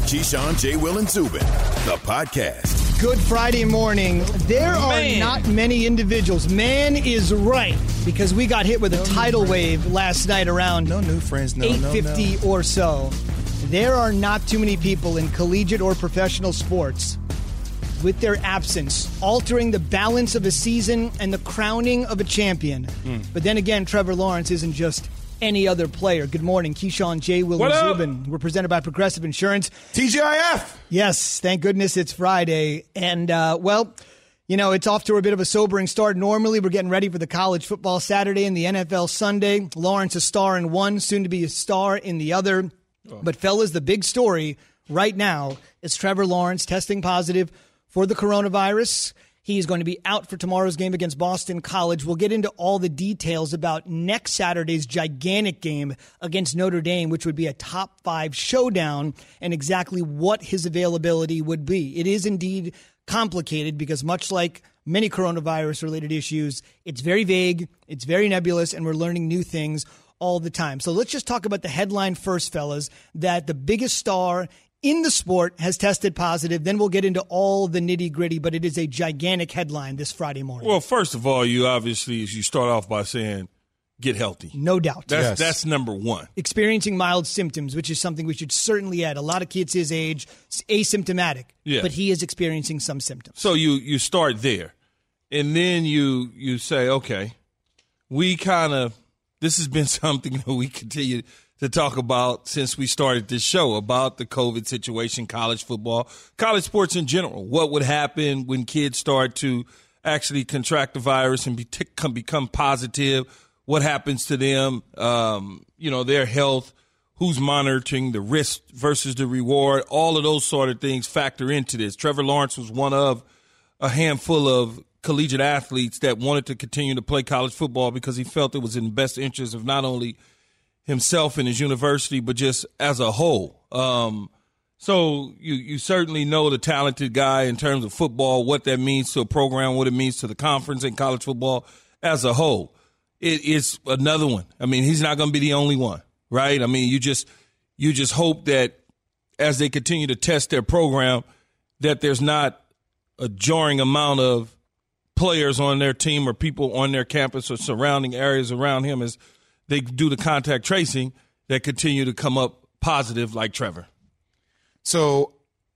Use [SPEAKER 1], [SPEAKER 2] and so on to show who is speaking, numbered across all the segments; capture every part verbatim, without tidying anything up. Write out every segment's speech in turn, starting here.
[SPEAKER 1] Keyshawn, J. Will, and Zubin, the podcast.
[SPEAKER 2] Good Friday morning. There
[SPEAKER 3] Man.
[SPEAKER 2] are not many individuals. Man is right, because we got hit with a tidal wave last night around
[SPEAKER 4] No new friends, no,
[SPEAKER 2] eight
[SPEAKER 4] no,
[SPEAKER 2] fifty
[SPEAKER 4] no.
[SPEAKER 2] or so. There are not too many people in collegiate or professional sports with their absence altering the balance of a season and the crowning of a champion. Mm. But then again, Trevor Lawrence isn't just any other player. Good morning, Keyshawn, J. Will, and Zubin. We're presented by Progressive Insurance.
[SPEAKER 4] T G I F!
[SPEAKER 2] Yes, thank goodness it's Friday. And, uh, well, you know, it's off to a bit of a sobering start. Normally, we're getting ready for the college football Saturday and the N F L Sunday. Lawrence a star in one, soon to be a star in the other. Oh. But, fellas, the big story right now is Trevor Lawrence testing positive for the coronavirus. He's going to be out for tomorrow's game against Boston College. We'll get into all the details about next Saturday's gigantic game against Notre Dame, which would be a top five showdown, and exactly what his availability would be. It is indeed complicated because, much like many coronavirus-related issues, it's very vague, it's very nebulous, and we're learning new things all the time. So let's just talk about the headline first, fellas, that the biggest star in the sport has tested positive. Then we'll get into all the nitty gritty, but it is a gigantic headline this Friday morning.
[SPEAKER 3] Well, first of all, you obviously, you start off by saying, get healthy.
[SPEAKER 2] No doubt.
[SPEAKER 3] That's,
[SPEAKER 4] Yes.
[SPEAKER 3] that's number one.
[SPEAKER 2] Experiencing mild symptoms, which is something we should certainly add. A lot of kids his age, asymptomatic,
[SPEAKER 3] Yes.
[SPEAKER 2] but he is experiencing some symptoms.
[SPEAKER 3] So you, you start there. And then you, you say, okay, we kind of, this has been something that we continue to talk about since we started this show, about the COVID situation, college football, college sports in general. What would happen when kids start to actually contract the virus and be, become positive? What happens to them? Um, you know, their health, who's monitoring the risk versus the reward? All of those sort of things factor into this. Trevor Lawrence was one of a handful of collegiate athletes that wanted to continue to play college football because he felt it was in the best interest of not only himself and his university, but just as a whole. Um, so you, you certainly know the talented guy in terms of football, what that means to a program, what it means to the conference and college football as a whole. It, it's another one. I mean, he's not going to be the only one, right? I mean, you just you just hope that as they continue to test their program, that there's not a jarring amount of players on their team or people on their campus or surrounding areas around him as they do the contact tracing that continue to come up positive like Trevor.
[SPEAKER 4] So,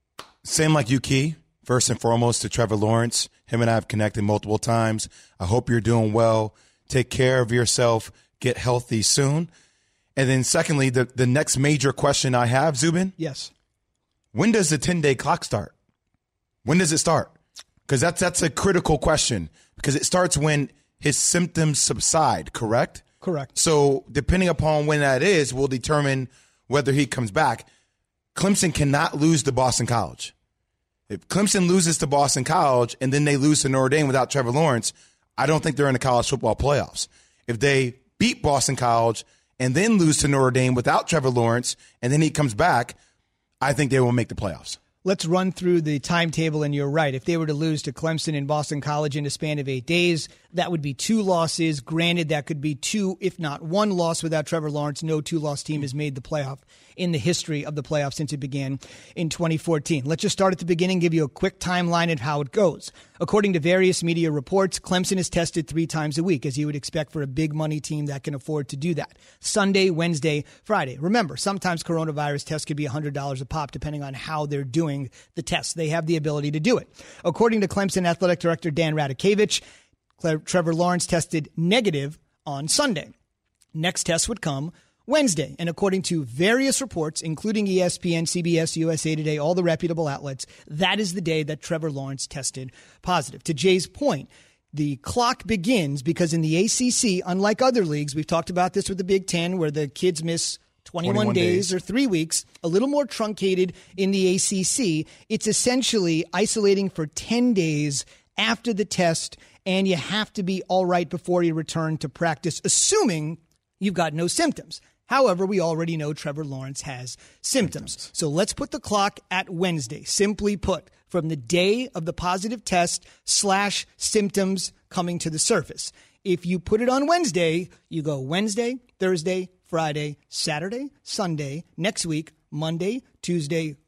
[SPEAKER 4] same like you, Key. First and foremost to Trevor Lawrence. Him and I have connected multiple times. I hope you're doing well. Take care of yourself. Get healthy soon. And then secondly, the, the next major question I have, Zubin.
[SPEAKER 2] Yes.
[SPEAKER 4] When does the ten-day clock start? When does it start? Because that's, that's a critical question, because it starts when his symptoms subside, correct?
[SPEAKER 2] Correct.
[SPEAKER 4] So depending upon when that is will determine whether he comes back. Clemson cannot lose to Boston College. If Clemson loses to Boston College and then they lose to Notre Dame without Trevor Lawrence, I don't think they're in the college football playoffs. If they beat Boston College and then lose to Notre Dame without Trevor Lawrence and then he comes back, I think they will make the playoffs.
[SPEAKER 2] Let's run through the timetable, and you're right. If they were to lose to Clemson and Boston College in a span of eight days, that would be two losses. Granted, that could be two, if not one loss without Trevor Lawrence. No two-loss team has made the playoff in the history of the playoffs since it began in twenty fourteen. Let's just start at the beginning, give you a quick timeline of how it goes. According to various media reports, Clemson is tested three times a week, as you would expect for a big money team that can afford to do that. Sunday, Wednesday, Friday. Remember, sometimes coronavirus tests could be one hundred dollars a pop, depending on how they're doing the tests. They have the ability to do it. According to Clemson Athletic Director Dan Radakevich, Trevor Lawrence tested negative on Sunday. Next test would come Wednesday. And according to various reports, including E S P N, C B S, U S A Today, all the reputable outlets, that is the day that Trevor Lawrence tested positive. To Jay's point, the clock begins because in the A C C, unlike other leagues, we've talked about this with the Big Ten, where the kids miss twenty-one, twenty-one days, days or three weeks, a little more truncated in the A C C. It's essentially isolating for ten days after the test, and you have to be all right before you return to practice, assuming you've got no symptoms. However, we already know Trevor Lawrence has symptoms. So let's put the clock at Wednesday. Simply put, from the day of the positive test slash symptoms coming to the surface. If you put it on Wednesday, you go Wednesday, Thursday, Friday, Saturday, Sunday, next week, Monday, Tuesday,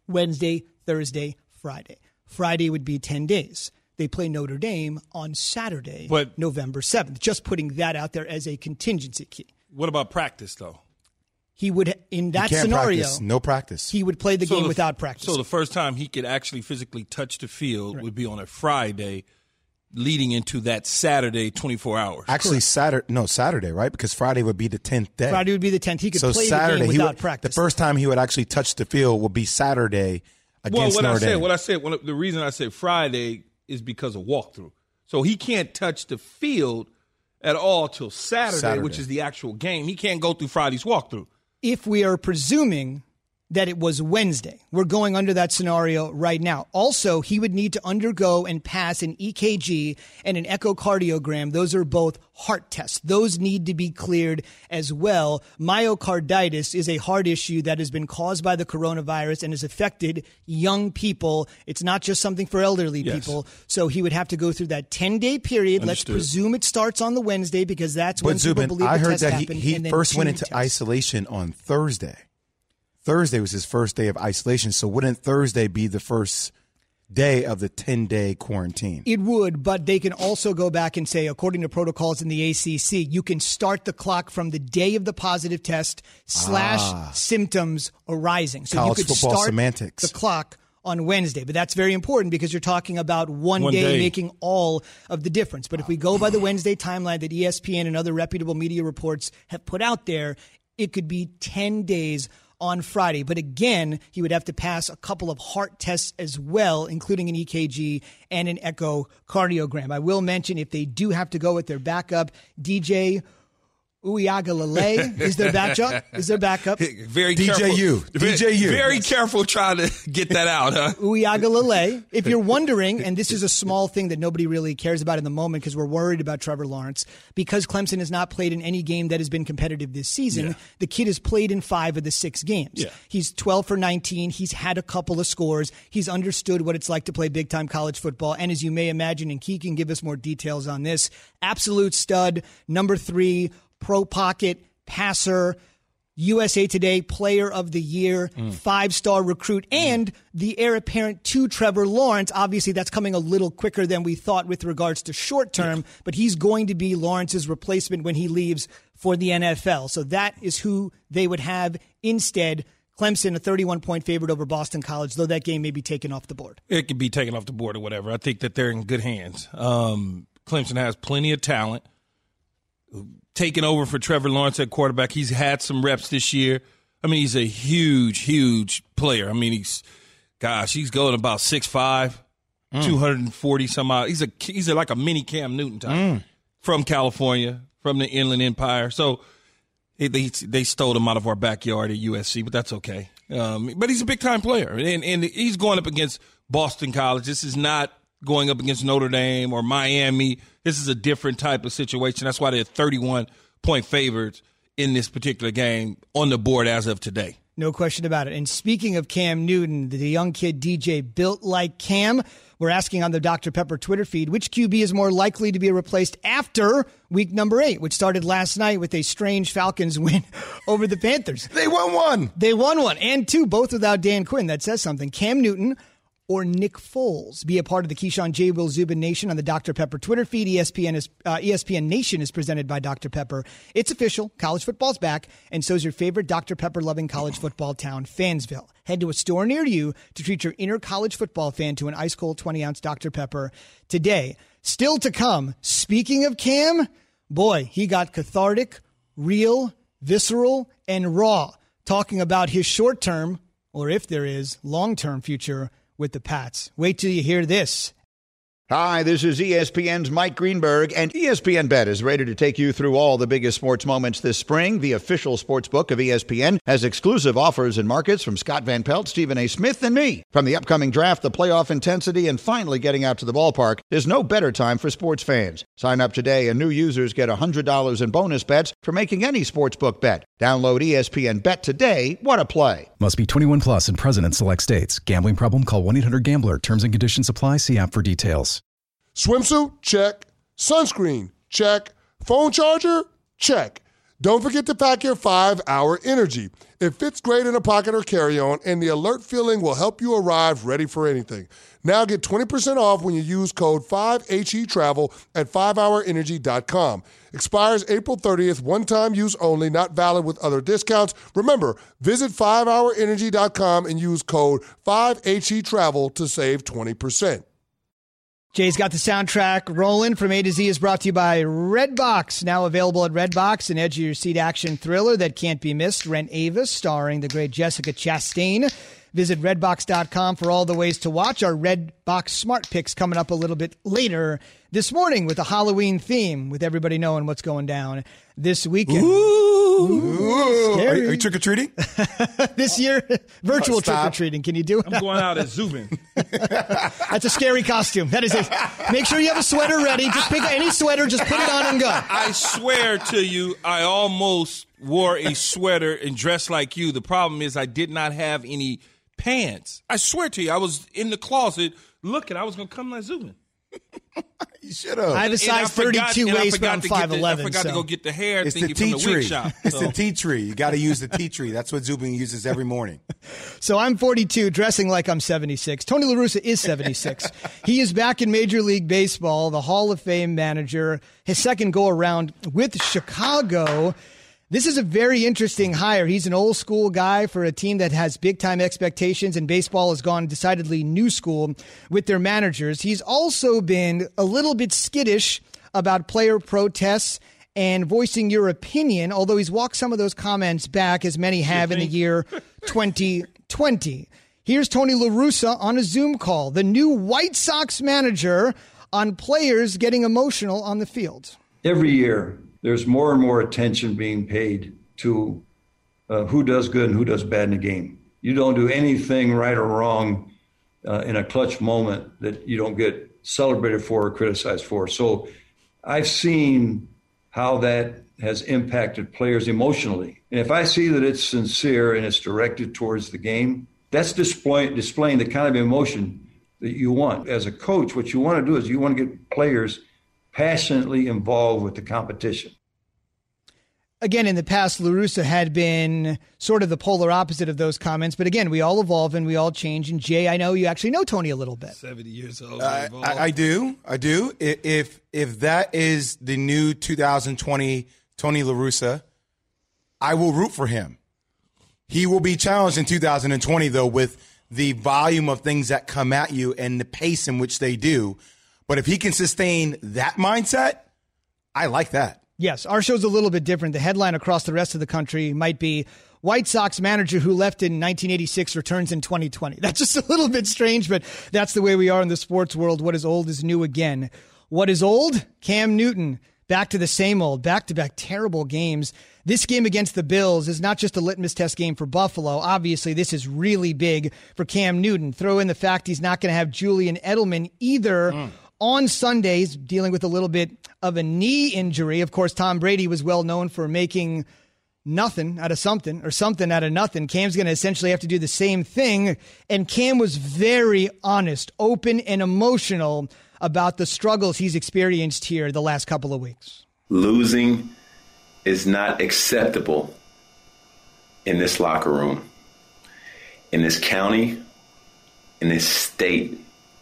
[SPEAKER 2] Wednesday, Thursday, Friday. Friday would be ten days. They play Notre Dame on Saturday,
[SPEAKER 3] but,
[SPEAKER 2] November seventh. Just putting that out there as a contingency key.
[SPEAKER 3] What about practice, though?
[SPEAKER 2] He would, in that
[SPEAKER 4] can't
[SPEAKER 2] scenario,
[SPEAKER 4] practice. No practice.
[SPEAKER 2] He would play the
[SPEAKER 3] so
[SPEAKER 2] game
[SPEAKER 3] the,
[SPEAKER 2] without practice.
[SPEAKER 3] So the first time he could actually physically touch the field
[SPEAKER 2] right.
[SPEAKER 3] would be on a Friday, leading into that Saturday, twenty-four hours.
[SPEAKER 4] Actually, Saturday, no Saturday, right? Because Friday would be the tenth day.
[SPEAKER 2] Friday would be the tenth. He could
[SPEAKER 4] so
[SPEAKER 2] play
[SPEAKER 4] Saturday,
[SPEAKER 2] the game without
[SPEAKER 4] would,
[SPEAKER 2] practice.
[SPEAKER 4] The first time he would actually touch the field would be Saturday against
[SPEAKER 3] well, what
[SPEAKER 4] Notre
[SPEAKER 3] I said,
[SPEAKER 4] Dame.
[SPEAKER 3] what I said, when, the reason I said Friday is because of walkthrough. So he can't touch the field at all till Saturday,
[SPEAKER 4] Saturday,
[SPEAKER 3] which is the actual game. He can't go through Friday's walkthrough.
[SPEAKER 2] If we are presuming that it was Wednesday, we're going under that scenario right now. Also, he would need to undergo and pass an E K G and an echocardiogram. Those are both heart tests. Those need to be cleared as well. Myocarditis is a heart issue that has been caused by the coronavirus and has affected young people. It's not just something for elderly
[SPEAKER 3] yes.
[SPEAKER 2] people. So he would have to go through that ten-day period.
[SPEAKER 3] Understood.
[SPEAKER 2] Let's presume it starts on the Wednesday because that's
[SPEAKER 4] but
[SPEAKER 2] when
[SPEAKER 4] Zubin,
[SPEAKER 2] people believe
[SPEAKER 4] I
[SPEAKER 2] the
[SPEAKER 4] heard
[SPEAKER 2] test
[SPEAKER 4] that
[SPEAKER 2] happened.
[SPEAKER 4] he, he
[SPEAKER 2] and then
[SPEAKER 4] first went
[SPEAKER 2] two
[SPEAKER 4] into
[SPEAKER 2] tests.
[SPEAKER 4] isolation on Thursday. Thursday was his first day of isolation, so wouldn't Thursday be the first day of the ten-day quarantine?
[SPEAKER 2] It would, but they can also go back and say, according to protocols in the A C C, you can start the clock from the day of the positive test slash
[SPEAKER 4] Ah.
[SPEAKER 2] symptoms arising. So
[SPEAKER 4] College
[SPEAKER 2] you could
[SPEAKER 4] football
[SPEAKER 2] start
[SPEAKER 4] semantics.
[SPEAKER 2] the clock on Wednesday. But that's very important because you're talking about one,
[SPEAKER 3] One
[SPEAKER 2] day,
[SPEAKER 3] day.
[SPEAKER 2] making all of the difference. But if we go by the Wednesday timeline that E S P N and other reputable media reports have put out there, it could be ten days on Friday. But again, he would have to pass a couple of heart tests as well, including an E K G and an echocardiogram. I will mention if they do have to go with their backup, D J Uiagalelei is their backup. Is their backup.
[SPEAKER 3] Very
[SPEAKER 4] D J
[SPEAKER 3] careful.
[SPEAKER 4] U. D J U.
[SPEAKER 3] Very careful trying to get that out, huh?
[SPEAKER 2] Uiagalelei. If you're wondering, and this is a small thing that nobody really cares about in the moment because we're worried about Trevor Lawrence, because Clemson has not played in any game that has been competitive this season,
[SPEAKER 3] Yeah.
[SPEAKER 2] the kid has played in five of the six games.
[SPEAKER 3] Yeah.
[SPEAKER 2] He's twelve for nineteen. He's had a couple of scores. He's understood what it's like to play big-time college football. And as you may imagine, and Key can give us more details on this, absolute stud, number three, pro pocket passer, U S A Today Player of the Year, mm. five-star recruit, and the heir apparent to Trevor Lawrence. Obviously, that's coming a little quicker than we thought with regards to short term, yeah. but he's going to be Lawrence's replacement when he leaves for the N F L. So that is who they would have instead. Clemson, a thirty-one point favorite over Boston College, though that game may be taken off the board.
[SPEAKER 3] It could be taken off the board or whatever. I think that they're in good hands. Um, Clemson has plenty of talent. Taking over for Trevor Lawrence at quarterback. He's had some reps this year. I mean, he's a huge, huge player. I mean, he's, gosh, he's going about six five, mm. two hundred forty some odd. He's a he's a, like a mini Cam Newton type mm. from California, from the Inland Empire. So they, they they stole him out of our backyard at U S C, but that's okay. Um, but he's a big time player, and and he's going up against Boston College. This is not going up against Notre Dame or Miami. This is a different type of situation. That's why they're thirty-one point favorites in this particular game on the board as of today.
[SPEAKER 2] No question about it. And speaking of Cam Newton, the young kid D J built like Cam, we're asking on the Doctor Pepper Twitter feed, which Q B is more likely to be replaced after week number eight, which started last night with a strange Falcons win over the Panthers.
[SPEAKER 4] They won one.
[SPEAKER 2] They won one and two, both without Dan Quinn. That says something. Cam Newton or Nick Foles. Be a part of the Keyshawn J. Will Zubin Nation on the Doctor Pepper Twitter feed. E S P N is uh, E S P N Nation is presented by Doctor Pepper. It's official. College football's back, and so's your favorite Doctor Pepper-loving college football town, Fansville. Head to a store near you to treat your inner college football fan to an ice-cold twenty-ounce Doctor Pepper today. Still to come, speaking of Cam, boy, he got cathartic, real, visceral, and raw, talking about his short-term, or if there is, long-term future with the Pats. Wait till you hear this.
[SPEAKER 5] Hi, this is E S P N's Mike Greenberg, and E S P N Bet is ready to take you through all the biggest sports moments this spring. The official sports book of E S P N has exclusive offers and markets from Scott Van Pelt, Stephen A. Smith, and me. From the upcoming draft, the playoff intensity, and finally getting out to the ballpark, there's no better time for sports fans. Sign up today, and new users get one hundred dollars in bonus bets for making any sportsbook bet. Download E S P N Bet today. What a play.
[SPEAKER 6] Must be twenty-one plus and present in select states. Gambling problem? Call one eight hundred gambler. Terms and conditions apply. See app for details.
[SPEAKER 7] Swimsuit? Check. Sunscreen? Check. Phone charger? Check. Don't forget to pack your five hour Energy. It fits great in a pocket or carry-on, and the alert feeling will help you arrive ready for anything. Now get twenty percent off when you use code five H E Travel at five hour energy dot com. Expires April thirtieth, one-time use only, not valid with other discounts. Remember, visit five hour energy dot com and use code five H E Travel to save twenty percent.
[SPEAKER 2] Jay's got the soundtrack rolling from A to Z is brought to you by Redbox. Now available at Redbox, an edge-of-your-seat action thriller that can't be missed. Rent Avis, starring the great Jessica Chastain. Visit redbox dot com for all the ways to watch. Our Redbox Smart Picks coming up a little bit later this morning with a Halloween theme, with everybody knowing what's going down this weekend.
[SPEAKER 4] Ooh. Ooh. Are, are you trick-or-treating?
[SPEAKER 2] This year, virtual
[SPEAKER 4] Oh, stop.
[SPEAKER 2] trick-or-treating. Can you do it?
[SPEAKER 3] I'm going out as Zubin.
[SPEAKER 2] That's a scary costume. That is it. Make sure you have a sweater ready. Just pick any sweater, just put it on and go.
[SPEAKER 3] I swear to you, I almost wore a sweater and dressed like you. The problem is I did not have any pants. I swear to you, I was in the closet looking. I was going to come like Zubin.
[SPEAKER 4] You should have.
[SPEAKER 2] I have a size thirty-two waist, but I'm five eleven.
[SPEAKER 3] I forgot
[SPEAKER 2] so.
[SPEAKER 3] to go get the hair
[SPEAKER 4] It's
[SPEAKER 3] thingy
[SPEAKER 4] the tea
[SPEAKER 3] from the
[SPEAKER 4] tree.
[SPEAKER 3] wig shop.
[SPEAKER 4] It's
[SPEAKER 3] so.
[SPEAKER 4] the tea tree. You got to use the tea tree. That's what Zubin uses every morning.
[SPEAKER 2] So I'm forty-two, dressing like I'm seventy-six. Tony La Russa is seventy-six. He is back in Major League Baseball, the Hall of Fame manager, his second go-around with Chicago. This is a very interesting hire. He's an old school guy for a team that has big time expectations, and baseball has gone decidedly new school with their managers. He's also been a little bit skittish about player protests and voicing your opinion, although he's walked some of those comments back, as many have in the year twenty twenty. Here's Tony La Russa on a Zoom call, the new White Sox manager, on players getting emotional on the field.
[SPEAKER 8] Every year, there's more and more attention being paid to uh, who does good and who does bad in the game. You don't do anything right or wrong uh, in a clutch moment that you don't get celebrated for or criticized for. So I've seen how that has impacted players emotionally. And if I see that it's sincere and it's directed towards the game, that's display, displaying the kind of emotion that you want. As a coach, what you want to do is you want to get players passionately involved with the competition.
[SPEAKER 2] Again, in the past, La Russa had been sort of the polar opposite of those comments. But again, we all evolve and we all change. And Jay, I know you actually know Tony a little bit.
[SPEAKER 3] seventy years old.
[SPEAKER 4] Uh, I, I do. I do. If if that is the new two thousand twenty Tony La Russa, I will root for him. He will be challenged in two thousand twenty, though, with the volume of things that come at you and the pace in which they do. But if he can sustain that mindset, I like that.
[SPEAKER 2] Yes, our show's a little bit different. The headline across the rest of the country might be White Sox manager who left in nineteen eighty-six returns in twenty twenty. That's just a little bit strange, but that's the way we are in the sports world. What is old is new again. What is old? Cam Newton. Back to the same old, back-to-back terrible games. This game against the Bills is not just a litmus test game for Buffalo. Obviously, this is really big for Cam Newton. Throw in the fact he's not going to have Julian Edelman either. Mm. On Sundays, dealing with a little bit of a knee injury. Of course, Tom Brady was well known for making nothing out of something or something out of nothing. Cam's going to essentially have to do the same thing. And Cam was very honest, open, and emotional about the struggles he's experienced here the last couple of weeks.
[SPEAKER 9] Losing is not acceptable in this locker room, in this county, in this state,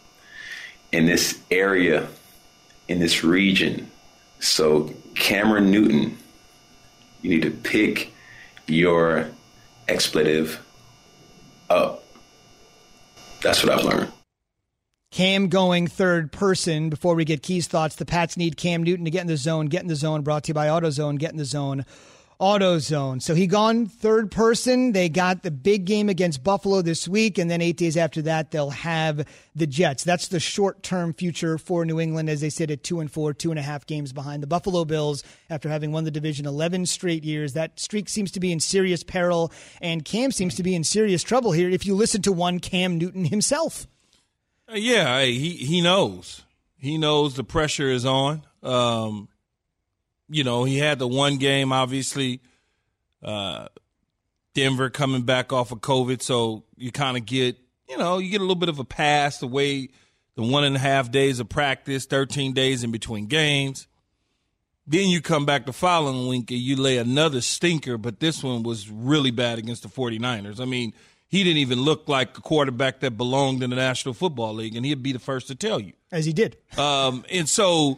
[SPEAKER 9] in this area, in this region. So Cameron Newton, you need to pick your expletive up. That's what I've learned.
[SPEAKER 2] Cam going third person. Before we get Key's thoughts, the Pats need Cam Newton to get in the zone. Get in the zone, brought to you by AutoZone. Get in the zone, AutoZone. So he gone third person. They got the big game against Buffalo this week, and then eight days after that, they'll have the Jets. That's the short-term future for New England as they sit at two and four, two and a half games behind the Buffalo Bills after having won the division eleven straight years. That streak seems to be in serious peril, and Cam seems to be in serious trouble here if you listen to one Cam Newton himself.
[SPEAKER 3] Yeah, he he knows. He knows the pressure is on. Um, you know, he had the one game, obviously, uh, Denver coming back off of COVID, so you kind of get, you know, you get a little bit of a pass the way the one and a half days of practice, thirteen days in between games. Then you come back the following week and you lay another stinker, but this one was really bad against the 49ers. I mean, he didn't even look like a quarterback that belonged in the National Football League, and he'd be the first to tell you.
[SPEAKER 2] As he did.
[SPEAKER 3] Um, and so,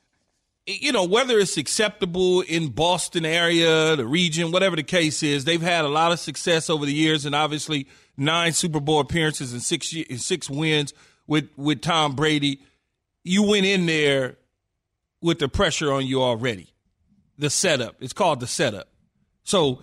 [SPEAKER 3] you know, whether it's acceptable in Boston area, the region, whatever the case is, they've had a lot of success over the years, and obviously nine Super Bowl appearances and six six wins with, with Tom Brady. You went in there with the pressure on you already. The setup. It's called the setup. So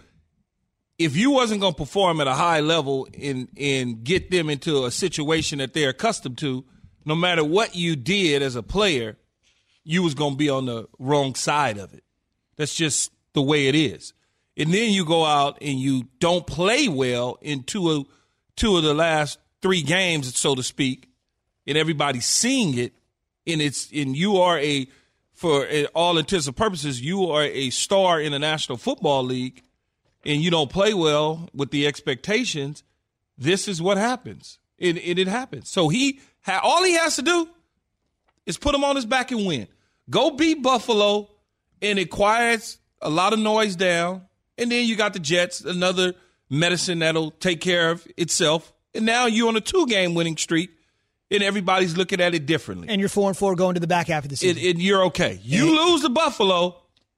[SPEAKER 3] if you wasn't going to perform at a high level and, and get them into a situation that they're accustomed to, no matter what you did as a player, you was going to be on the wrong side of it. That's just the way it is. And then you go out and you don't play well in two of, two of the last three games, so to speak, and everybody's seeing it, and it's and you are a, for all intents and purposes, you are a star in the National Football League, and you don't play well with the expectations, this is what happens. It, it, it happens. So he ha- all he has to do is put him on his back and win. Go beat Buffalo, and it quiets a lot of noise down. And then you got the Jets, another medicine that'll take care of itself. And now you're on a two-game winning streak, and everybody's looking at it differently.
[SPEAKER 2] And you're four and four going to the back half of the season.
[SPEAKER 3] It, it, you're okay. You and lose to Buffalo,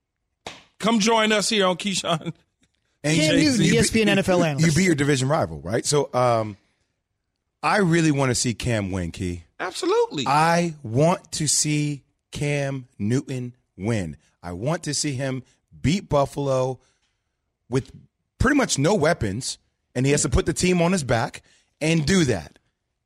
[SPEAKER 3] come join us here on Keyshawn.
[SPEAKER 4] And
[SPEAKER 2] Cam Newton, E S P N N F L analyst.
[SPEAKER 4] You beat your division rival, right? So um, I really want to see Cam win, Key.
[SPEAKER 3] Absolutely.
[SPEAKER 4] I want to see Cam Newton win. I want to see him beat Buffalo with pretty much no weapons, and he has to put the team on his back and do that.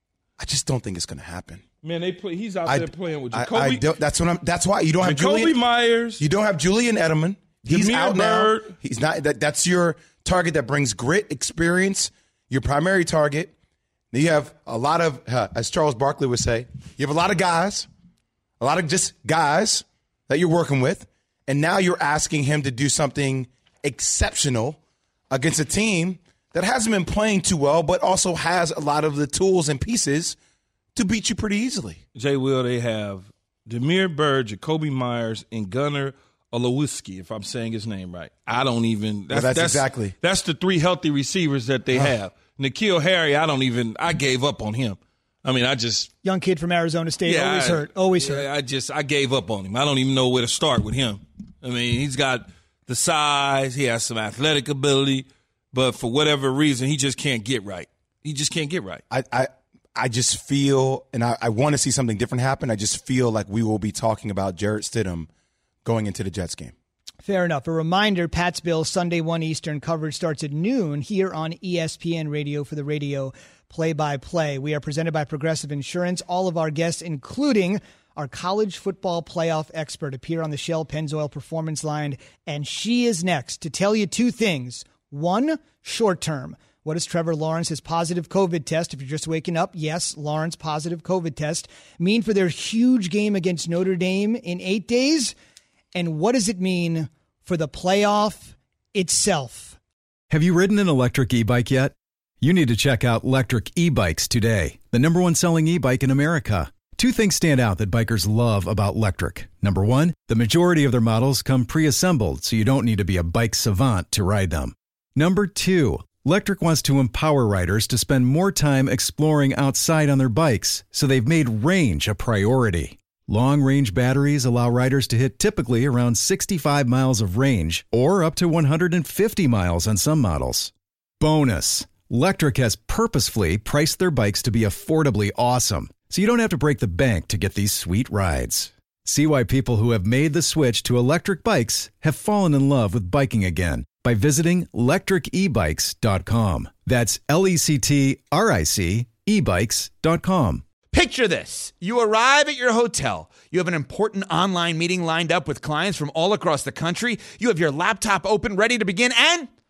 [SPEAKER 4] I just don't think it's going to happen.
[SPEAKER 3] Man, they play, he's out
[SPEAKER 4] I,
[SPEAKER 3] there playing with
[SPEAKER 4] I,
[SPEAKER 3] Jacoby.
[SPEAKER 4] I don't, that's what I'm. That's why you don't have
[SPEAKER 3] Jacoby
[SPEAKER 4] Julian
[SPEAKER 3] Myers.
[SPEAKER 4] You don't have Julian Edelman. He's
[SPEAKER 3] Damiere
[SPEAKER 4] out
[SPEAKER 3] Byrd.
[SPEAKER 4] now. He's not. That, that's your target that brings grit, experience. Your primary target. Then you have a lot of, uh, as Charles Barkley would say, you have a lot of guys, a lot of just guys that you're working with, and now you're asking him to do something exceptional against a team that hasn't been playing too well, but also has a lot of the tools and pieces to beat you pretty easily.
[SPEAKER 3] Jay Will, they have Damiere Byrd, Jacoby Myers, and Gunnar Olszewski, if I'm saying his name right. I don't even that's,
[SPEAKER 4] well, that's,
[SPEAKER 3] that's
[SPEAKER 4] exactly.
[SPEAKER 3] That's the three healthy receivers that they
[SPEAKER 4] uh,
[SPEAKER 3] have. N'Keal Harry, I don't even I gave up on him. I mean, I just
[SPEAKER 2] young kid from Arizona State,
[SPEAKER 3] yeah,
[SPEAKER 2] always
[SPEAKER 3] I,
[SPEAKER 2] hurt, always
[SPEAKER 3] yeah,
[SPEAKER 2] hurt.
[SPEAKER 3] I just I gave up on him. I don't even know where to start with him. I mean, he's got the size, he has some athletic ability, but for whatever reason, he just can't get right. He just can't get right.
[SPEAKER 4] I I, I just feel, and I, I want to see something different happen. I just feel like we will be talking about Jarrett Stidham going into the Jets game.
[SPEAKER 2] Fair enough. A reminder, Pat's Bill Sunday one Eastern coverage starts at noon here on E S P N Radio for the radio play-by-play. We are presented by Progressive Insurance. All of our guests, including our college football playoff expert, appear on the Shell Pennzoil Performance Line, and she is next to tell you two things. One, short term. What does Trevor Lawrence's positive COVID test, if you're just waking up, yes, Lawrence positive COVID test, mean for their huge game against Notre Dame in eight days? And what does it mean for the playoff itself?
[SPEAKER 6] Have you ridden an electric e-bike yet? You need to check out Lectric E-Bikes today, the number one selling e-bike in America. Two things stand out that bikers love about Lectric. Number one, the majority of their models come pre-assembled, so you don't need to be a bike savant to ride them. Number two, Lectric wants to empower riders to spend more time exploring outside on their bikes, so they've made range a priority. Long-range batteries allow riders to hit typically around sixty-five miles of range or up to one hundred fifty miles on some models. Bonus, Lectric has purposefully priced their bikes to be affordably awesome, so you don't have to break the bank to get these sweet rides. See why people who have made the switch to electric bikes have fallen in love with biking again by visiting lectric e bikes dot com. That's L E C T R I C e bikes dot com.
[SPEAKER 10] Picture this. You arrive at your hotel. You have an important online meeting lined up with clients from all across the country. You have your laptop open, ready to begin, and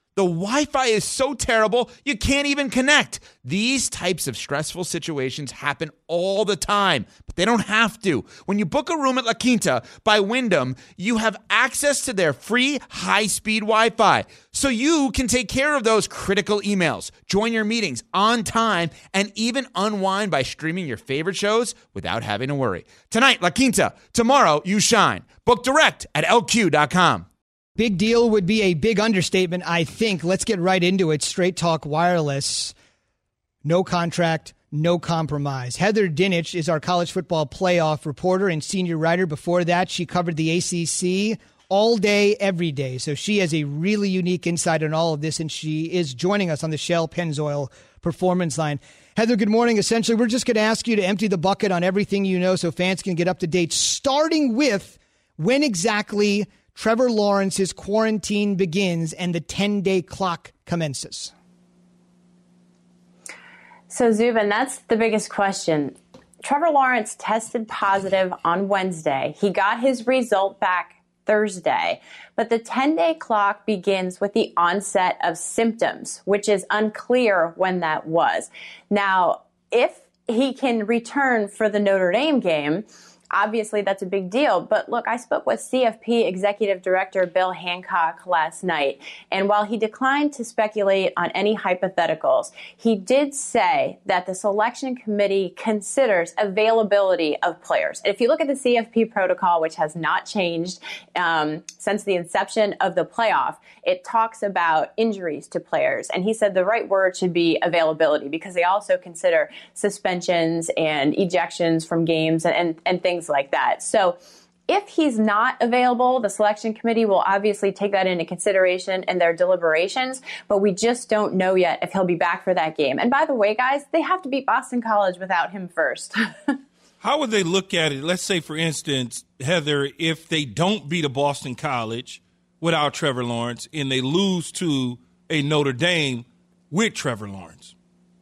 [SPEAKER 10] The Wi-Fi is so terrible, you can't even connect. These types of stressful situations happen all the time, but they don't have to. When you book a room at La Quinta by Wyndham, you have access to their free high-speed Wi-Fi, so you can take care of those critical emails, join your meetings on time, and even unwind by streaming your favorite shows without having to worry. Tonight, La Quinta. Tomorrow, you shine. Book direct at L Q dot com.
[SPEAKER 2] Big deal would be a big understatement, I think. Let's get right into it. Straight Talk Wireless. No contract, no compromise. Heather Dinich is our college football playoff reporter and senior writer. Before that, she covered the A C C all day, every day. So she has a really unique insight on all of this, and she is joining us on the Shell Pennzoil Performance Line. Heather, good morning. Essentially, we're just going to ask you to empty the bucket on everything you know so fans can get up to date, starting with when exactly Trevor Lawrence's quarantine begins and the ten-day clock commences.
[SPEAKER 11] So, Zubin, that's the biggest question. Trevor Lawrence tested positive on Wednesday. He got his result back Thursday, but the ten-day clock begins with the onset of symptoms, which is unclear when that was. Now, if he can return for the Notre Dame game, obviously, that's a big deal. But look, I spoke with C F P Executive Director Bill Hancock last night, and while he declined to speculate on any hypotheticals, he did say that the selection committee considers availability of players. And if you look at the C F P protocol, which has not changed um, since the inception of the playoff, it talks about injuries to players. And he said the right word should be availability, because they also consider suspensions and ejections from games and, and, and things like that. So if he's not available, the selection committee will obviously take that into consideration in their deliberations, but we just don't know yet if he'll be back for that game. And by the way, guys, they have to beat Boston College without him first.
[SPEAKER 3] How would they look at it? Let's say, for instance, Heather, if they don't beat a Boston College without Trevor Lawrence and they lose to a Notre Dame with Trevor Lawrence.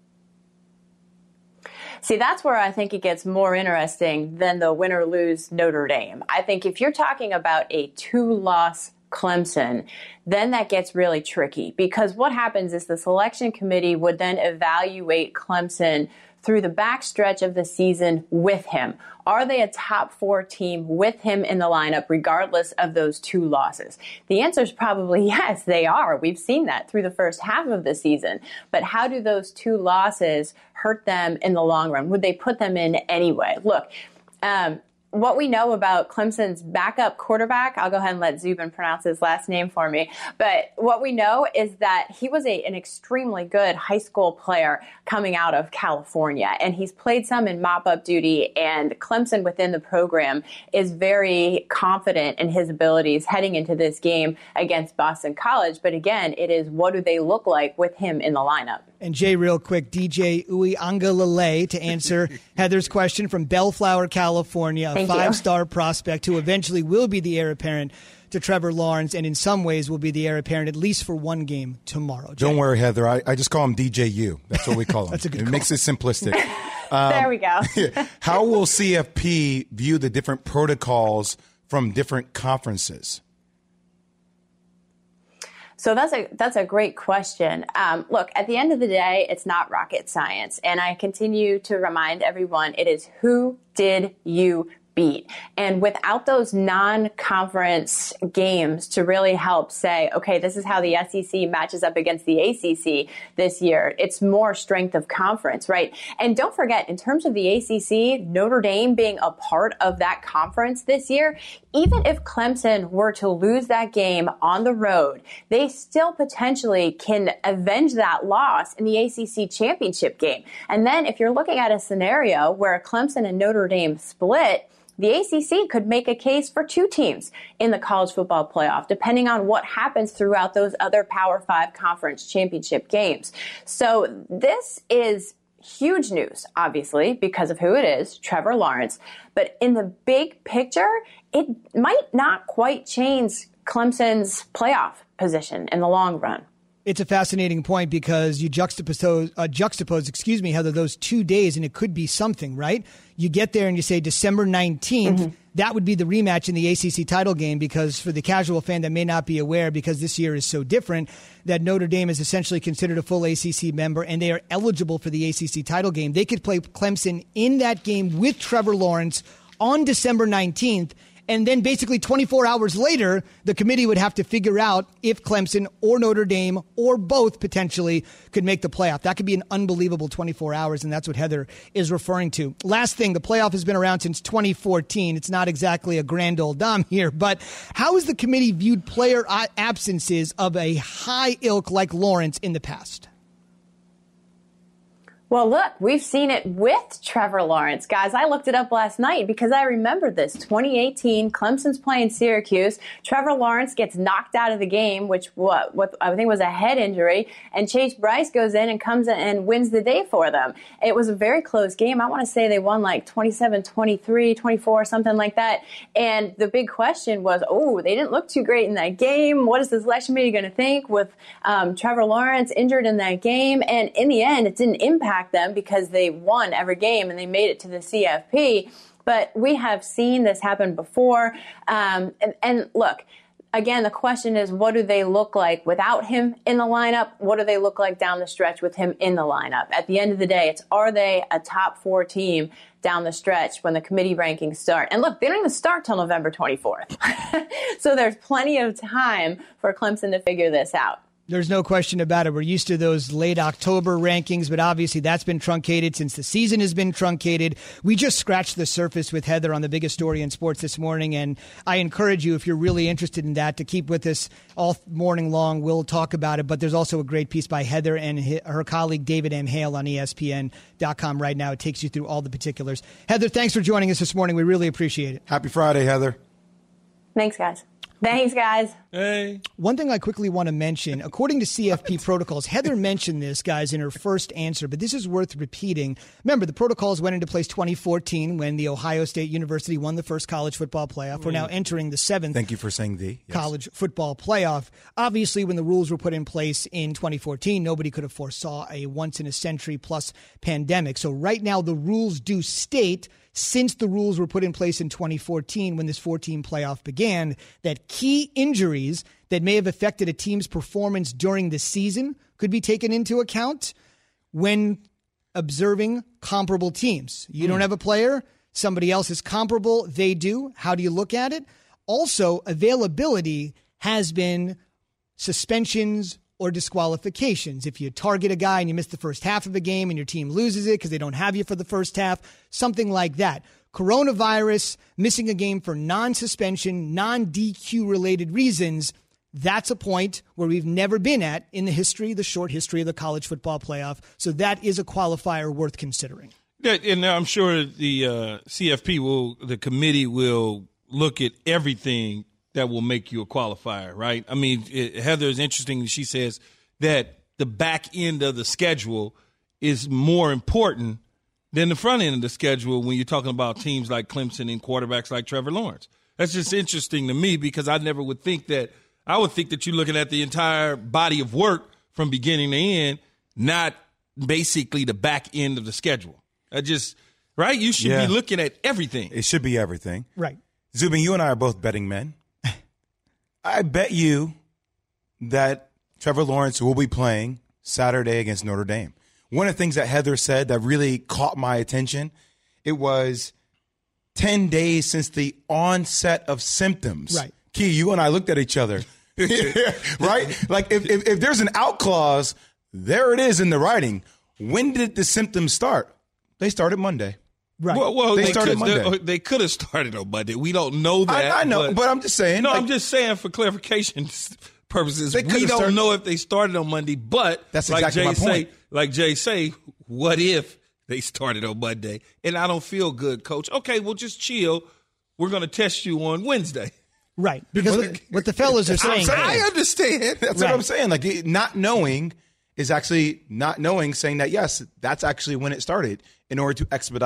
[SPEAKER 11] See, that's where I think it gets more interesting than the win or lose Notre Dame. I think if you're talking about a two-loss Clemson, then that gets really tricky, because what happens is the selection committee would then evaluate Clemson through the backstretch of the season with him. Are they a top four team with him in the lineup, regardless of those two losses? The answer is probably yes, they are. We've seen that through the first half of the season. But how do those two losses hurt them in the long run? Would they put them in anyway? Look, um, what we know about Clemson's backup quarterback, I'll go ahead and let Zubin pronounce his last name for me, but what we know is that he was a, an extremely good high school player coming out of California, and he's played some in mop-up duty, and Clemson within the program is very confident in his abilities heading into this game against Boston College. But again, it is, what do they look like with him in the lineup?
[SPEAKER 2] And Jay, real quick, D J Uiagalelei to answer Heather's question from Bellflower, California, a
[SPEAKER 11] Thank
[SPEAKER 2] five-star you. prospect who eventually will be the heir apparent to Trevor Lawrence, and in some ways will be the heir apparent at least for one game tomorrow. Jay.
[SPEAKER 4] Don't worry, Heather. I, I just call him D J U. That's what we call him.
[SPEAKER 2] That's a good
[SPEAKER 4] It
[SPEAKER 2] call.
[SPEAKER 4] makes it simplistic.
[SPEAKER 11] Um, there we go.
[SPEAKER 4] How will C F P view the different protocols from different conferences?
[SPEAKER 11] So that's a that's a great question. Um, look, at the end of the day, it's not rocket science. And I continue to remind everyone, it is who did you beat? And without those non-conference games to really help say, okay, this is how the S E C matches up against the A C C this year, it's more strength of conference, right? And don't forget, in terms of the A C C, Notre Dame being a part of that conference this year, even if Clemson were to lose that game on the road, they still potentially can avenge that loss in the A C C championship game. And then if you're looking at a scenario where Clemson and Notre Dame split, the A C C could make a case for two teams in the college football playoff, depending on what happens throughout those other Power Five conference championship games. So this is huge news, obviously, because of who it is, Trevor Lawrence. But in the big picture, it might not quite change Clemson's playoff position in the long run.
[SPEAKER 2] It's a fascinating point because you juxtapose, uh, juxtapose, excuse me, Heather, those two days, and it could be something, right? You get there and you say December nineteenth, mm-hmm. that would be the rematch in the A C C title game, because for the casual fan that may not be aware, because this year is so different, that Notre Dame is essentially considered a full A C C member and they are eligible for the A C C title game. They could play Clemson in that game with Trevor Lawrence on December nineteenth. And then basically twenty-four hours later, the committee would have to figure out if Clemson or Notre Dame or both potentially could make the playoff. That could be an unbelievable twenty-four hours, and that's what Heather is referring to. Last thing, the playoff has been around since twenty fourteen. It's not exactly a grand old dame here, but how has the committee viewed player absences of a high ilk like Lawrence in the past?
[SPEAKER 11] Well, look, we've seen it with Trevor Lawrence. Guys, I looked it up last night because I remember this. twenty eighteen, Clemson's playing Syracuse. Trevor Lawrence gets knocked out of the game, which what, what I think was a head injury, and Chase Bryce goes in and comes in and wins the day for them. It was a very close game. I want to say they won like twenty-seven twenty-three, twenty-four, something like that. And the big question was, oh, they didn't look too great in that game. What is the selection committee going to think with um, Trevor Lawrence injured in that game? And in the end, it didn't impact them because they won every game and they made it to the C F P. But we have seen this happen before. Um, and, and look, again, the question is, what do they look like without him in the lineup? What do they look like down the stretch with him in the lineup? At the end of the day, it's are they a top four team down the stretch when the committee rankings start? And look, they don't even start till November twenty-fourth. So there's plenty of time for Clemson to figure this out.
[SPEAKER 2] There's no question about it. We're used to those late October rankings, but obviously that's been truncated since the season has been truncated. We just scratched the surface with Heather on the biggest story in sports this morning, and I encourage you, if you're really interested in that, to keep with us all morning long. We'll talk about it, but there's also a great piece by Heather and her colleague David M. Hale on E S P N dot com right now. It takes you through all the particulars. Heather, thanks for joining us this morning. We really appreciate it.
[SPEAKER 4] Happy Friday, Heather.
[SPEAKER 11] Thanks, guys. Thanks, guys.
[SPEAKER 3] Hey.
[SPEAKER 2] One thing I quickly want to mention, according to C F P protocols, Heather mentioned this, guys, in her first answer, but this is worth repeating. Remember, the protocols went into place twenty fourteen when the Ohio State University won the first college football playoff. We're now entering the seventh.
[SPEAKER 4] Thank you for saying the yes.
[SPEAKER 2] college football playoff. Obviously, when the rules were put in place in twenty fourteen, nobody could have foresaw a once-in-a-century plus pandemic. So right now, the rules do state, since the rules were put in place in twenty fourteen when this four-team playoff began, that key injuries that may have affected a team's performance during the season could be taken into account when observing comparable teams. You mm. don't have a player, somebody else is comparable, they do. How do you look at it? Also, availability has been suspensions or disqualifications. If you target a guy and you miss the first half of a game and your team loses it because they don't have you for the first half, something like that. Coronavirus, missing a game for non-suspension, non-D Q related reasons, that's a point where we've never been at in the history, the short history of the college football playoff. So that is a qualifier worth considering.
[SPEAKER 3] Yeah, and I'm sure the uh, C F P will, the committee will look at everything that will make you a qualifier, right? I mean, it, Heather is interesting. She says that the back end of the schedule is more important than the front end of the schedule when you're talking about teams like Clemson and quarterbacks like Trevor Lawrence. That's just interesting to me because I never would think that. I would think that you're looking at the entire body of work from beginning to end, not basically the back end of the schedule. I just, right? You should yeah. be looking at everything.
[SPEAKER 4] It should be everything.
[SPEAKER 2] Right.
[SPEAKER 4] Zubin, you and I are both betting men. I bet you that Trevor Lawrence will be playing Saturday against Notre Dame. One of the things that Heather said that really caught my attention, it was ten days since the onset of symptoms.
[SPEAKER 2] Right.
[SPEAKER 4] Key, you and I looked at each other. Right? Like if, if, if there's an out clause, there it is in the writing. When did the symptoms start? They started Monday.
[SPEAKER 2] Right.
[SPEAKER 3] Well, well
[SPEAKER 4] they,
[SPEAKER 3] they
[SPEAKER 4] started
[SPEAKER 3] could,
[SPEAKER 4] Monday.
[SPEAKER 3] They, they could have started on Monday. We don't know that.
[SPEAKER 4] I, I know,
[SPEAKER 3] but,
[SPEAKER 4] but I'm just saying.
[SPEAKER 3] No,
[SPEAKER 4] like,
[SPEAKER 3] I'm just saying for clarification purposes. We don't
[SPEAKER 4] started,
[SPEAKER 3] know if they started on Monday, but
[SPEAKER 4] that's
[SPEAKER 3] like
[SPEAKER 4] exactly
[SPEAKER 3] Jay
[SPEAKER 4] my point.
[SPEAKER 3] Say, like Jay say, what if they started on Monday? And I don't feel good, Coach. Okay, well, just chill. We're going to test you on Wednesday.
[SPEAKER 2] Right, because what, what the fellas are saying.
[SPEAKER 3] saying I understand.
[SPEAKER 4] That's right. What I'm saying. Like not knowing is actually not knowing, saying that, yes, that's actually when it started in order to expedite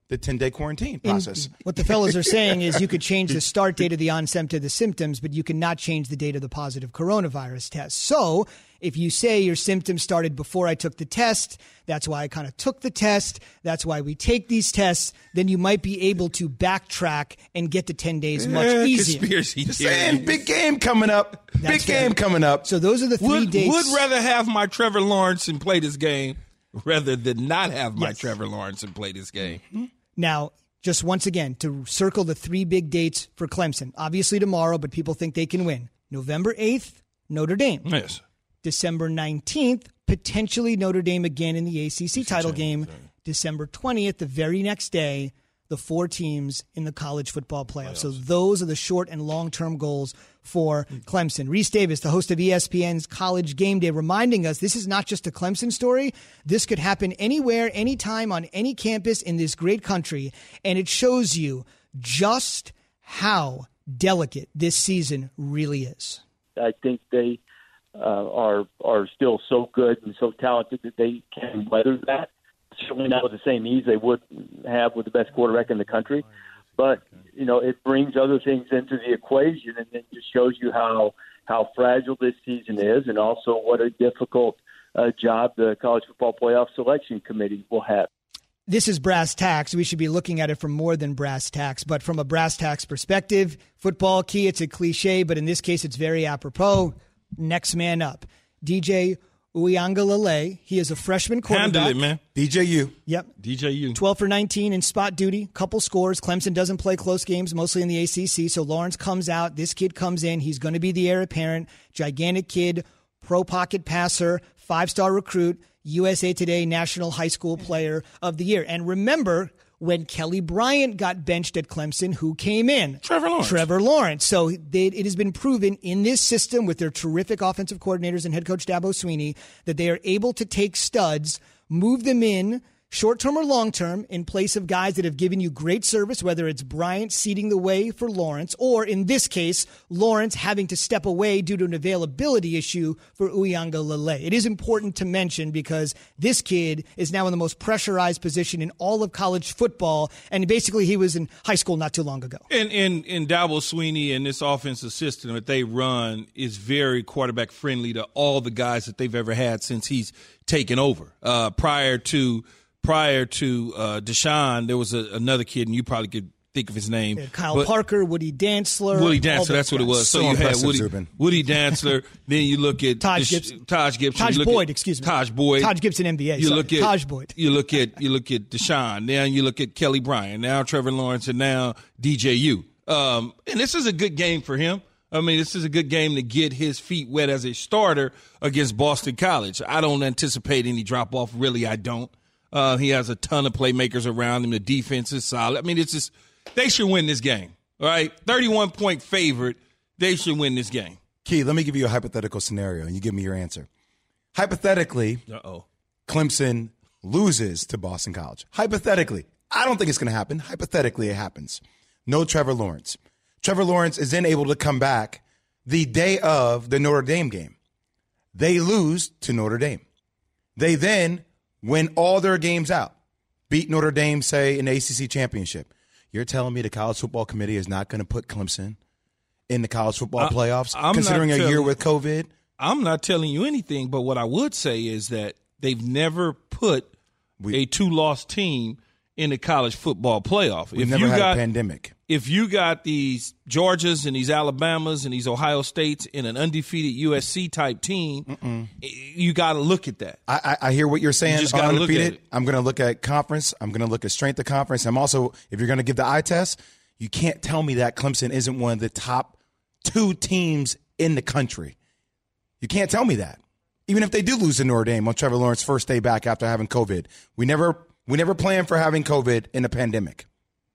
[SPEAKER 4] the ten-day quarantine process.
[SPEAKER 2] In, what the fellas are saying is you could change the start date of the onset of the symptoms, but you cannot change the date of the positive coronavirus test. So if you say your symptoms started before I took the test, that's why I kind of took the test, that's why we take these tests, then you might be able to backtrack and get to ten days much
[SPEAKER 3] yeah,
[SPEAKER 2] easier.
[SPEAKER 3] Conspiracy
[SPEAKER 4] Just saying, big game coming up. That's big game fair. coming up.
[SPEAKER 2] So those are the three
[SPEAKER 3] would,
[SPEAKER 2] dates.
[SPEAKER 3] Would rather have my Trevor Lawrence and play this game rather than not have my
[SPEAKER 2] yes.
[SPEAKER 3] Trevor Lawrence and play this game.
[SPEAKER 2] Mm-hmm. Now, just once again, to circle the three big dates for Clemson. Obviously tomorrow, but people think they can win. November eighth, Notre Dame.
[SPEAKER 3] Yes.
[SPEAKER 2] December nineteenth, potentially Notre Dame again in the A C C title game. December twentieth, the very next day, the four teams in the college football playoff. So those are the short and long-term goals for Clemson. Reese Davis, the host of E S P N's College Game Day, reminding us this is not just a Clemson story. This could happen anywhere, anytime, on any campus in this great country. And it shows you just how delicate this season really is.
[SPEAKER 12] I think they uh, are are still so good and so talented that they can weather that. Certainly not with the same ease they would have with the best quarterback in the country. But, you know, it brings other things into the equation, and it just shows you how how fragile this season is, and also what a difficult uh, job the College Football Playoff Selection Committee will have.
[SPEAKER 2] This is brass tacks. We should be looking at it from more than brass tacks. But from a brass tacks perspective, football key, it's a cliche, but in this case, it's very apropos. Next man up. D J Uiagalelei. He is a freshman quarterback.
[SPEAKER 3] Handle it, man.
[SPEAKER 4] D J U.
[SPEAKER 2] Yep.
[SPEAKER 3] D J U.
[SPEAKER 2] twelve for nineteen in spot duty, couple scores. Clemson doesn't play close games, mostly in the A C C. So Lawrence comes out. This kid comes in. He's going to be the heir apparent. Gigantic kid, pro pocket passer, five-star recruit, U S A Today National High School Player of the Year. And remember, when Kelly Bryant got benched at Clemson, who came in?
[SPEAKER 3] Trevor Lawrence.
[SPEAKER 2] Trevor Lawrence. So they, it has been proven in this system with their terrific offensive coordinators and head coach Dabo Swinney that they are able to take studs, move them in short-term or long-term in place of guys that have given you great service, whether it's Bryant seeding the way for Lawrence, or in this case, Lawrence having to step away due to an availability issue for Uiagalelei. It is important to mention because this kid is now in the most pressurized position in all of college football, and basically he was in high school not too long ago.
[SPEAKER 3] And and, and Dabo Swinney and this offensive system that they run is very quarterback-friendly to all the guys that they've ever had since he's taken over. Uh, prior to Prior to uh, Deshaun, there was a, another kid, and you probably could think of his name.
[SPEAKER 2] Yeah, Kyle
[SPEAKER 3] but
[SPEAKER 2] Parker, Woody Dantzler.
[SPEAKER 3] Woody Dantzler, that's what it was. So,
[SPEAKER 4] So
[SPEAKER 3] you had
[SPEAKER 4] impressive,
[SPEAKER 3] Woody,
[SPEAKER 4] Zubin.
[SPEAKER 3] Woody Dantzler. Then you look at
[SPEAKER 2] Taj
[SPEAKER 3] Desh-
[SPEAKER 2] Gibson.
[SPEAKER 3] Taj Gibson.
[SPEAKER 2] Taj
[SPEAKER 3] you look
[SPEAKER 2] Boyd,
[SPEAKER 3] at,
[SPEAKER 2] excuse me.
[SPEAKER 3] Taj Boyd.
[SPEAKER 2] Taj Gibson, N B A.
[SPEAKER 3] You
[SPEAKER 2] sorry.
[SPEAKER 3] look at
[SPEAKER 2] Taj Boyd.
[SPEAKER 3] You look at you look at Deshaun. Now you look at Kelly Bryant. Now Trevor Lawrence, and now D J U. Um, and this is a good game for him. I mean, this is a good game to get his feet wet as a starter against Boston College. I don't anticipate any drop off. Really, I don't. Uh, he has a ton of playmakers around him. The defense is solid. I mean, it's just they should win this game. All right, thirty-one point favorite. They should win this game.
[SPEAKER 4] Key, let me give you a hypothetical scenario, and you give me your answer. Hypothetically,
[SPEAKER 3] Uh-oh.
[SPEAKER 4] Clemson loses to Boston College. Hypothetically. I don't think it's going to happen. Hypothetically, it happens. No Trevor Lawrence. Trevor Lawrence is then able to come back the day of the Notre Dame game. They lose to Notre Dame. They then win all their games out, beat Notre Dame, say, in the A C C championship. You're telling me the College Football Committee is not going to put Clemson in the college football
[SPEAKER 3] I,
[SPEAKER 4] playoffs,
[SPEAKER 3] I'm
[SPEAKER 4] considering a
[SPEAKER 3] telling,
[SPEAKER 4] year with COVID?
[SPEAKER 3] I'm not telling you anything, but what I would say is that they've never put
[SPEAKER 4] we,
[SPEAKER 3] a two-loss team in the college football playoff.
[SPEAKER 4] We've
[SPEAKER 3] if
[SPEAKER 4] never
[SPEAKER 3] you
[SPEAKER 4] had
[SPEAKER 3] got,
[SPEAKER 4] a pandemic.
[SPEAKER 3] If you got these Georgias and these Alabamas and these Ohio States in an undefeated U S C-type team, Mm-mm. you got to look at that.
[SPEAKER 4] I, I hear what you're saying.
[SPEAKER 3] You just
[SPEAKER 4] on
[SPEAKER 3] gotta look at
[SPEAKER 4] undefeated.
[SPEAKER 3] it.
[SPEAKER 4] I'm going to look at conference. I'm going to look at strength of conference. I'm also, if you're going to give the eye test, you can't tell me that Clemson isn't one of the top two teams in the country. You can't tell me that. Even if they do lose to Notre Dame on Trevor Lawrence's first day back after having COVID. We never we never planned for having COVID in a pandemic.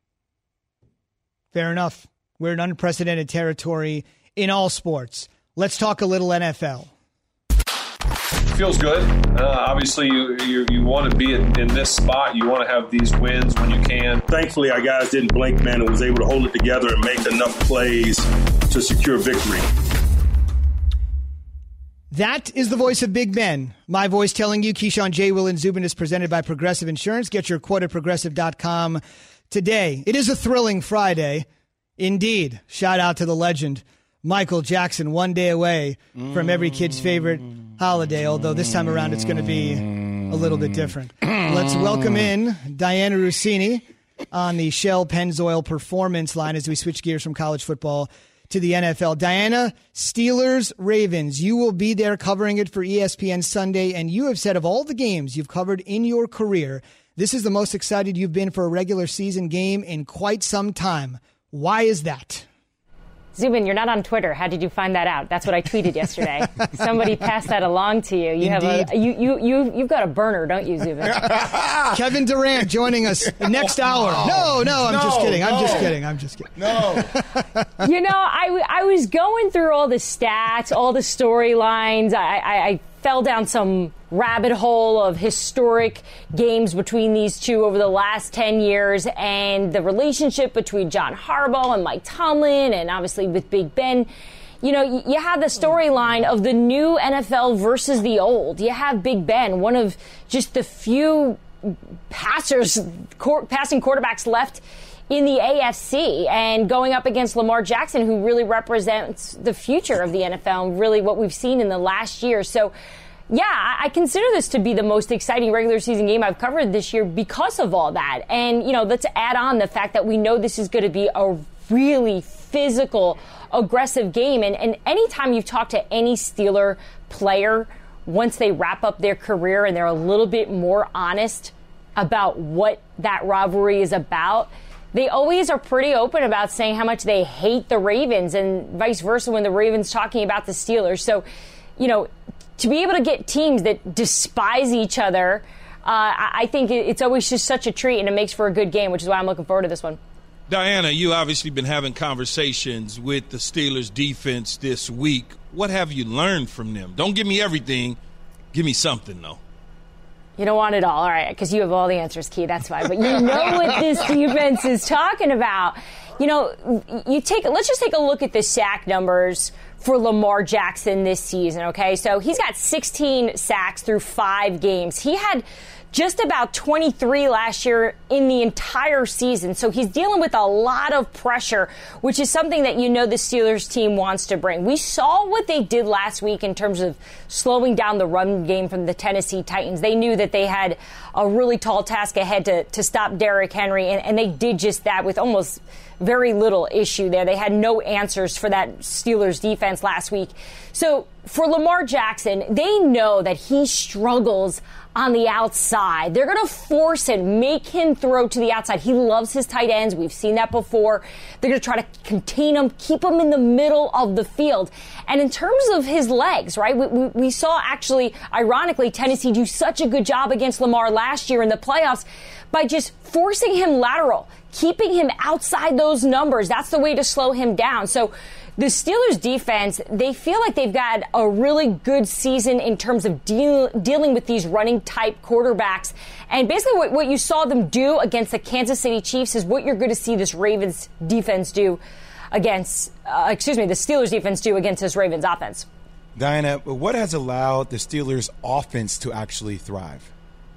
[SPEAKER 2] Fair enough. We're in unprecedented territory in all sports. Let's talk a little N F L.
[SPEAKER 13] Feels good. Uh, obviously, you, you you want to be in, in this spot. You want to have these wins when you can.
[SPEAKER 14] Thankfully, our guys didn't blink, man, and was able to hold it together and make enough plays to secure victory.
[SPEAKER 2] That is the voice of Big Ben. My voice telling you Keyshawn, J. Will, and Zubin is presented by Progressive Insurance. Get your quote at progressive dot com today. It is a thrilling Friday. Indeed. Shout out to the legend, Michael Jackson, one day away from every kid's favorite holiday, although this time around it's going to be a little bit different. Let's welcome in Diana Rossini on the Shell Pennzoil Performance line as we switch gears from college football to the N F L. Diana, Steelers, Ravens, you will be there covering it for E S P N Sunday, and you have said of all the games you've covered in your career, this is the most excited you've been for a regular season game in quite some time. Why is that?
[SPEAKER 15] Zubin, you're not on Twitter. How did you find that out? That's what I tweeted yesterday. Somebody passed that along to you. You
[SPEAKER 2] Indeed.
[SPEAKER 15] have a you you you you've got a burner, don't you, Zubin?
[SPEAKER 2] Kevin Durant joining us next hour. No, no, I'm
[SPEAKER 4] No,
[SPEAKER 2] just kidding. I'm
[SPEAKER 4] no.
[SPEAKER 2] just kidding. I'm just kidding.
[SPEAKER 4] No.
[SPEAKER 15] You know, I, w- I was going through all the stats, all the storylines. I, I, I fell down some rabbit hole of historic games between these two over the last ten years and the relationship between John Harbaugh and Mike Tomlin and obviously with Big Ben. You know, you have the storyline of the new N F L versus the old. You have Big Ben, one of just the few passers, court, passing quarterbacks left in the A F C, and going up against Lamar Jackson, who really represents the future of the N F L and really what we've seen in the last year. So, yeah, I consider this to be the most exciting regular season game I've covered this year because of all that. And, you know, let's add on the fact that we know this is going to be a really physical, aggressive game. And, and anytime you've talked to any Steeler player, once they wrap up their career and they're a little bit more honest about what that rivalry is about, they always are pretty open about saying how much they hate the Ravens and vice versa when the Ravens talking about the Steelers. So, you know, to be able to get teams that despise each other, uh, I think it's always just such a treat, and it makes for a good game, which is why I'm looking forward to this one.
[SPEAKER 3] Diana, you obviously been having conversations with the Steelers defense this week. What have you learned from them? Don't give me everything. Give me something, though.
[SPEAKER 15] You don't want it all, all right, because you have all the answers, Key. That's why. But you know what this defense is talking about. You know, you take. Let's just take a look at the sack numbers for Lamar Jackson this season, okay? So he's got sixteen sacks through five games. He had just about twenty-three last year in the entire season. So he's dealing with a lot of pressure, which is something that you know the Steelers team wants to bring. We saw what they did last week in terms of slowing down the run game from the Tennessee Titans. They knew that they had a really tall task ahead to, to stop Derrick Henry, and, and they did just that with almost very little issue there. They had no answers for that Steelers defense last week. So for Lamar Jackson, they know that he struggles on the outside. They're going to force him, make him throw to the outside. He loves his tight ends. We've seen that before. They're going to try to contain him, keep him in the middle of the field. And in terms of his legs, right, we, we, we saw actually, ironically, Tennessee do such a good job against Lamar last year in the playoffs by just forcing him lateral, keeping him outside those numbers. That's the way to slow him down. So the Steelers defense, they feel like they've got a really good season in terms of deal, dealing with these running type quarterbacks. And basically what, what you saw them do against the Kansas City Chiefs is what you're going to see this Ravens defense do against, uh, excuse me, the Steelers defense do against this Ravens offense.
[SPEAKER 4] Diana, what has allowed the Steelers offense to actually thrive?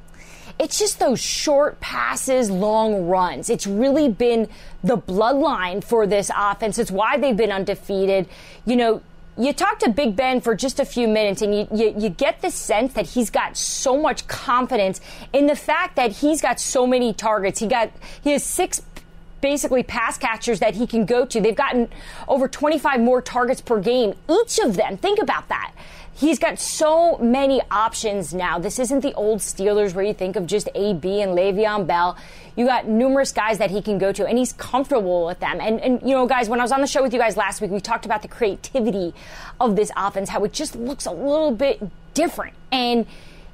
[SPEAKER 15] It's just those short passes, long runs. It's really been the bloodline for this offense. It's why they've been undefeated. You know, you talk to Big Ben for just a few minutes and you, you, you get the sense that he's got so much confidence in the fact that he's got so many targets. He got, he has six basically pass catchers that he can go to. They've gotten over twenty-five more targets per game, each of them. Think about that. He's got so many options now. This isn't the old Steelers where you think of just A B and Le'Veon Bell. You got numerous guys that he can go to, and he's comfortable with them. And, and, you know, guys, when I was on the show with you guys last week, we talked about the creativity of this offense, how it just looks a little bit different. And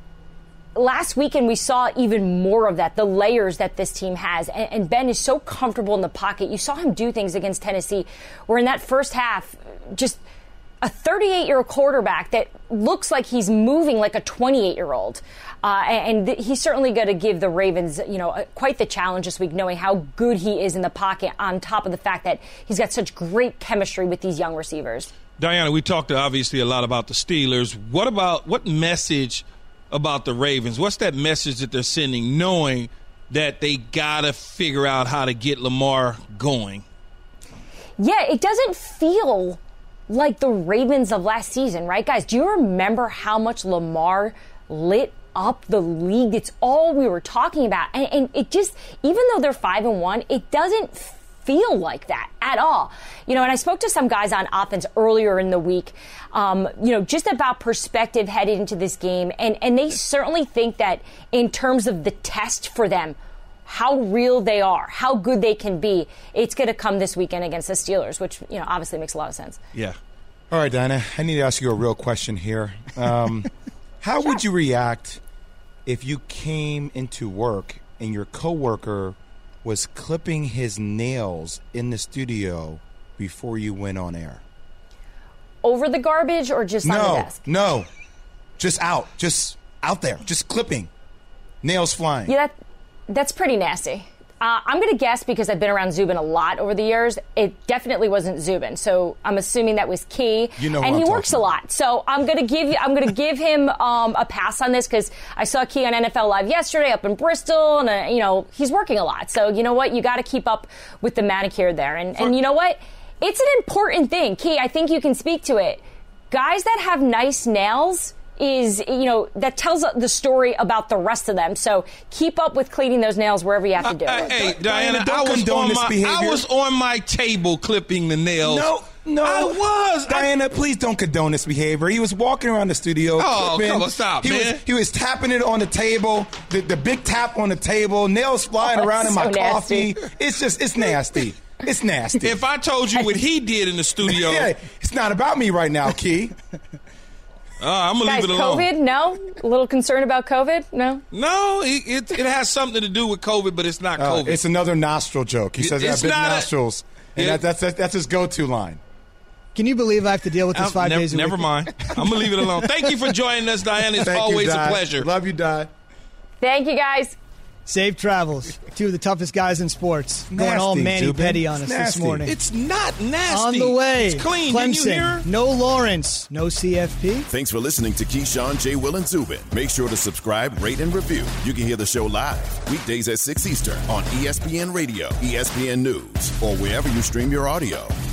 [SPEAKER 15] last weekend, we saw even more of that, the layers that this team has. And, and Ben is so comfortable in the pocket. You saw him do things against Tennessee where in that first half, just a thirty-eight-year-old quarterback that looks like he's moving like a twenty-eight-year-old. Uh, and th- he's certainly going to give the Ravens, you know, uh, quite the challenge this week, knowing how good he is in the pocket on top of the fact that he's got such great chemistry with these young receivers.
[SPEAKER 3] Diana, we talked obviously a lot about the Steelers. What about what message about the Ravens? What's that message that they're sending, knowing that they got to figure out how to get Lamar going?
[SPEAKER 15] Yeah, it doesn't feel like the Ravens of last season, right, guys? Do you remember how much Lamar lit up the league? It's all we were talking about. And, and it just, even though they're five and one, it doesn't feel like that at all. You know, and I spoke to some guys on offense earlier in the week, um, you know, just about perspective headed into this game. And, and they certainly think that in terms of the test for them, how real they are, how good they can be, it's going to come this weekend against the Steelers, which, you know, obviously makes a lot of sense.
[SPEAKER 3] Yeah.
[SPEAKER 4] All right, Diana, I need to ask you a real question here. Um, how
[SPEAKER 15] Sure.
[SPEAKER 4] would you react if you came into work and your coworker was clipping his nails in the studio before you went on air?
[SPEAKER 15] Over the garbage or just
[SPEAKER 4] no,
[SPEAKER 15] on the desk?
[SPEAKER 4] No, just out, just out there, just clipping, nails flying.
[SPEAKER 15] Yeah, that, that's pretty nasty. Uh, I'm going to guess, because I've been around Zubin a lot over the years, it definitely wasn't Zubin. So I'm assuming that was Key.
[SPEAKER 4] You know
[SPEAKER 15] and
[SPEAKER 4] who
[SPEAKER 15] he
[SPEAKER 4] I'm
[SPEAKER 15] works a
[SPEAKER 4] talking
[SPEAKER 15] lot. So I'm going to give you, I'm going to give him um, a pass on this, because I saw Key on N F L Live yesterday up in Bristol, and uh, you know he's working a lot. So you know what, you got to keep up with the manicure there. And and you know what, it's an important thing. Key, I think you can speak to it. Guys that have nice nails is, you know, that tells the story about the rest of them. So keep up with cleaning those nails wherever you have to do
[SPEAKER 3] Uh,
[SPEAKER 15] it.
[SPEAKER 3] hey, Diana,
[SPEAKER 4] don't
[SPEAKER 3] I was,
[SPEAKER 4] condone
[SPEAKER 3] on
[SPEAKER 4] this
[SPEAKER 3] my,
[SPEAKER 4] behavior.
[SPEAKER 3] I was on my table clipping the nails.
[SPEAKER 4] No, no.
[SPEAKER 3] I was.
[SPEAKER 4] Diana,
[SPEAKER 3] I,
[SPEAKER 4] please don't condone this behavior. He was walking around the studio.
[SPEAKER 3] Oh,
[SPEAKER 4] clipping.
[SPEAKER 3] come on, stop,
[SPEAKER 4] he
[SPEAKER 3] man.
[SPEAKER 4] Was, he was tapping it on the table, the, the big tap on the table, nails flying
[SPEAKER 15] Oh,
[SPEAKER 4] around in my
[SPEAKER 15] so nasty.
[SPEAKER 4] coffee. It's just, it's nasty. It's nasty.
[SPEAKER 3] if I told you what he did in the studio,
[SPEAKER 4] yeah, it's not about me right now, Key.
[SPEAKER 3] uh, I'm going to
[SPEAKER 15] Guys,
[SPEAKER 3] leave it alone.
[SPEAKER 15] COVID? No? A little concerned about COVID? No?
[SPEAKER 3] No, it, it, it has something to do with COVID, but it's not
[SPEAKER 4] Uh,
[SPEAKER 3] COVID.
[SPEAKER 4] it's another nostril joke. He says I have
[SPEAKER 3] It's
[SPEAKER 4] big
[SPEAKER 3] not a-
[SPEAKER 4] nostrils. And
[SPEAKER 3] Yeah.
[SPEAKER 4] that, that's, that's, that's his go-to line.
[SPEAKER 2] Can you believe I have to deal with this
[SPEAKER 3] I'm-
[SPEAKER 2] five
[SPEAKER 3] never,
[SPEAKER 2] days a
[SPEAKER 3] Never
[SPEAKER 2] week?
[SPEAKER 3] mind. I'm going to leave it alone. Thank you for joining us, Diana. It's
[SPEAKER 4] Thank
[SPEAKER 3] always
[SPEAKER 4] you,
[SPEAKER 3] a
[SPEAKER 4] Di.
[SPEAKER 3] pleasure.
[SPEAKER 4] Love you, Di.
[SPEAKER 15] Thank you, guys.
[SPEAKER 2] Safe travels. Two of the toughest guys in sports. Going
[SPEAKER 4] Nasty,
[SPEAKER 2] all Manny
[SPEAKER 4] Zubin.
[SPEAKER 2] Petty on us
[SPEAKER 4] It's
[SPEAKER 2] this
[SPEAKER 4] nasty.
[SPEAKER 2] morning.
[SPEAKER 3] It's not nasty.
[SPEAKER 2] On the way.
[SPEAKER 3] It's clean.
[SPEAKER 2] Clemson.
[SPEAKER 3] Didn't you hear?
[SPEAKER 2] No Lawrence. No C F P.
[SPEAKER 1] Thanks for listening to Keyshawn, J. Will, and Zubin. Make sure to subscribe, rate, and review. You can hear the show live weekdays at six Eastern on E S P N Radio, E S P N News, or wherever you stream your audio.